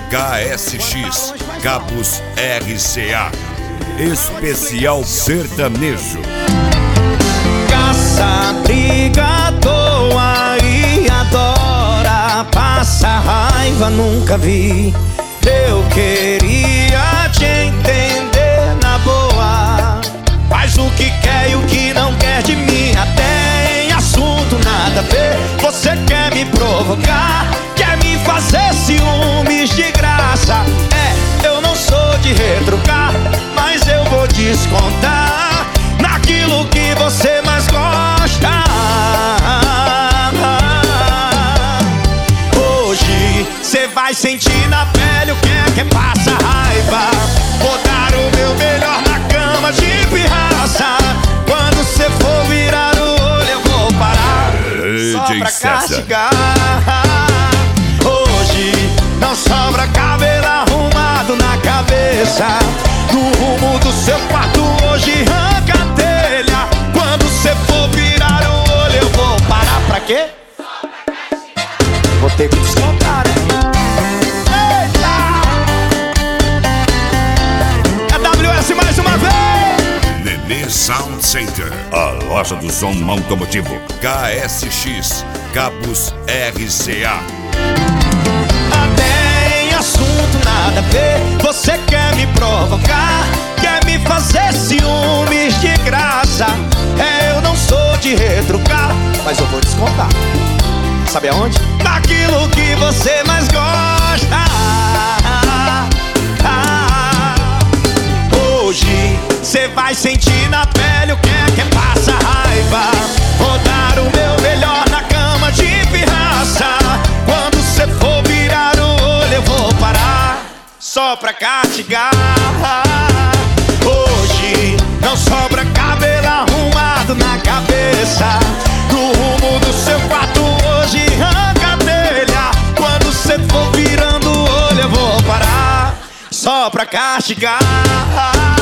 KSX, Cabos RCA, especial sertanejo. Caça, briga à toa e adora, passa raiva, nunca vi. Eu queria te entender na boa, faz o que quer e o que não quer de mim. Até em assunto nada a ver, você quer me provocar, quer me fazer ciúmes de graça. Eu não sou de retrucar, mas eu vou descontar naquilo que você mais gosta. Hoje cê vai sentir na pele o que é passa raiva. Vou dar o meu melhor na cama de pirraça. Quando cê for virar o olho eu vou parar só pra castigar. Hoje não sobra cabelo arrumado na cabeça. No rumo do seu quarto hoje arranca a telha. Quando cê for virar o olho eu vou parar pra quê? Vou ter que descontar, né? Eita! É WS mais uma vez! Nenê Sound Center, a loja do som automotivo. KSX, Cabos RCA. Até em assunto nada a ver, você quer me provocar, quer me fazer ciúmes de graça. Eu não sou de retrucar, mas eu vou descontar. Sabe aonde? Naquilo que você mais gosta. Hoje cê vai sentir na pele o que passa raiva. Vou dar o meu melhor na cama de pirraça. Quando cê for virar o olho eu vou parar só pra castigar. Hoje não sobra cabelo arrumado na cabeça. No rumo do seu quarto hoje arranca a telha. Quando cê for virando o olho eu vou parar só pra castigar.